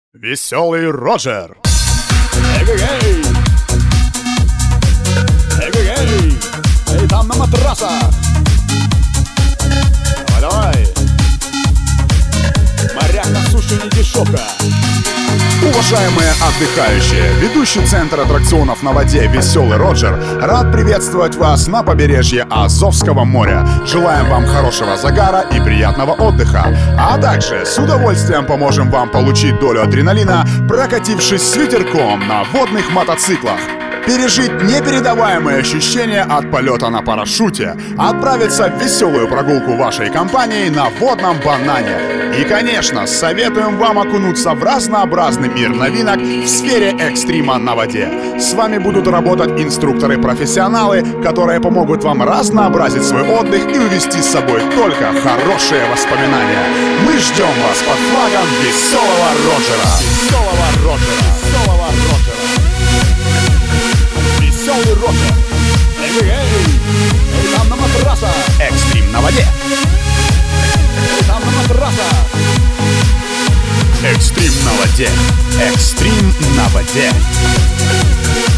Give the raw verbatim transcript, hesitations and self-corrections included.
Веселый Роджер. Эй-эй-эй! Эй-эй-эй! Эй, там на матрасах! Давай, давай! Моряк на суше не дешевка! Уважаемые отдыхающие, ведущий центр аттракционов на воде «Веселый Роджер» рад приветствовать вас на побережье Азовского моря. Желаем вам хорошего загара и приятного отдыха. А также с удовольствием поможем вам получить долю адреналина, прокатившись с ветерком на водных мотоциклах. Пережить непередаваемые ощущения от полета на парашюте, отправиться в веселую прогулку вашей компанией на водном банане. И, конечно, советуем вам окунуться в разнообразный мир новинок в сфере экстрима на воде. С вами будут работать инструкторы-профессионалы, которые помогут вам разнообразить свой отдых и увезти с собой только хорошие воспоминания. Мы ждем вас под флагом Веселого Роджера. Веселого Роджера! Веселого Роджера! Веселый Роджер! Эй-эй-эй! Эй, там на матрасах! Экстрим на воде. Эй, там на матрасах! Экстрим на воде. Экстрим на воде.